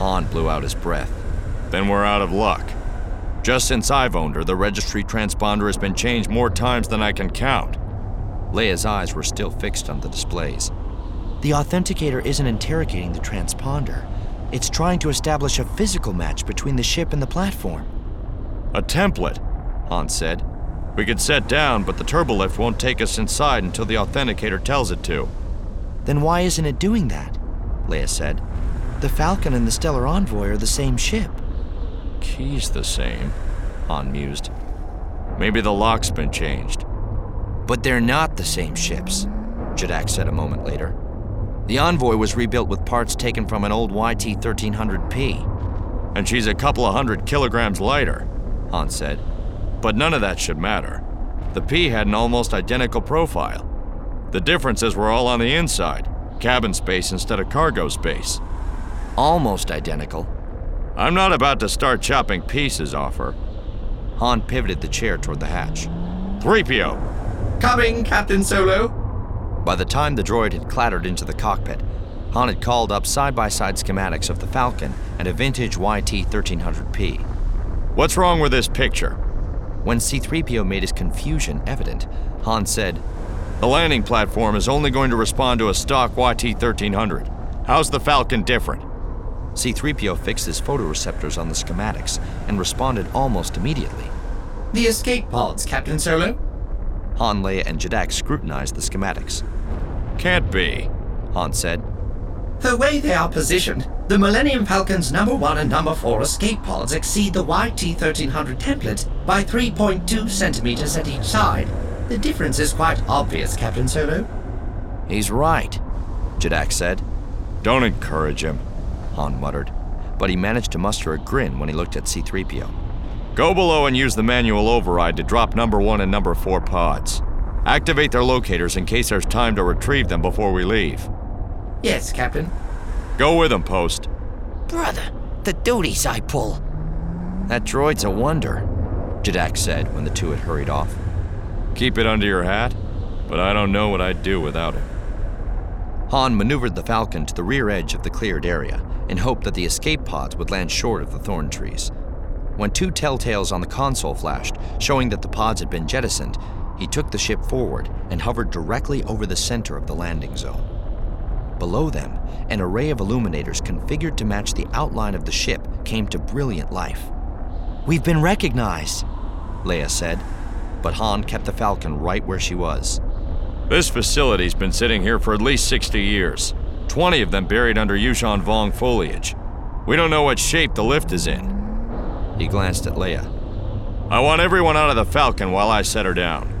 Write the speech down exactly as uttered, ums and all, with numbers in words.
Han blew out his breath. Then we're out of luck. Just since I've owned her, the registry transponder has been changed more times than I can count. Leia's eyes were still fixed on the displays. The authenticator isn't interrogating the transponder. It's trying to establish a physical match between the ship and the platform. A template, Han said. We could set down, but the turbolift won't take us inside until the authenticator tells it to. Then why isn't it doing that? Leia said. The Falcon and the Stellar Envoy are the same ship. Key's the same, Han mused. Maybe the lock's been changed. But they're not the same ships, Jadak said a moment later. The Envoy was rebuilt with parts taken from an old Y T thirteen hundred P. And she's a couple of hundred kilograms lighter, Han said. But none of that should matter. The P had an almost identical profile. The differences were all on the inside, cabin space instead of cargo space. Almost identical. I'm not about to start chopping pieces off her. Han pivoted the chair toward the hatch. three P O. Coming, Captain Solo. By the time the droid had clattered into the cockpit, Han had called up side-by-side schematics of the Falcon and a vintage Y T thirteen hundred P. What's wrong with this picture? When C three P O made his confusion evident, Han said, The landing platform is only going to respond to a stock Y T thirteen hundred. How's the Falcon different? C three P O fixed his photoreceptors on the schematics and responded almost immediately. The escape pods, Captain Solo. Han, Leia, and Jadak scrutinized the schematics. Can't be, Han said. The way they are positioned, the Millennium Falcon's number one and number four escape pods exceed the Y T thirteen hundred template by three point two centimeters at each side. The difference is quite obvious, Captain Solo. He's right, Jadak said. Don't encourage him, Han muttered, but he managed to muster a grin when he looked at C three P O. Go below and use the manual override to drop number one and number four pods. Activate their locators in case there's time to retrieve them before we leave. Yes, Captain. Go with them, Post. Brother, the duties I pull. That droid's a wonder, Jadak said when the two had hurried off. Keep it under your hat, but I don't know what I'd do without it. Han maneuvered the Falcon to the rear edge of the cleared area in hope that the escape pods would land short of the thorn trees. When two telltales on the console flashed, showing that the pods had been jettisoned, he took the ship forward and hovered directly over the center of the landing zone. Below them, an array of illuminators configured to match the outline of the ship came to brilliant life. We've been recognized, Leia said, but Han kept the Falcon right where she was. This facility's been sitting here for at least sixty years, twenty of them buried under Yuuzhan Vong foliage. We don't know what shape the lift is in. He glanced at Leia. I want everyone out of the Falcon while I set her down.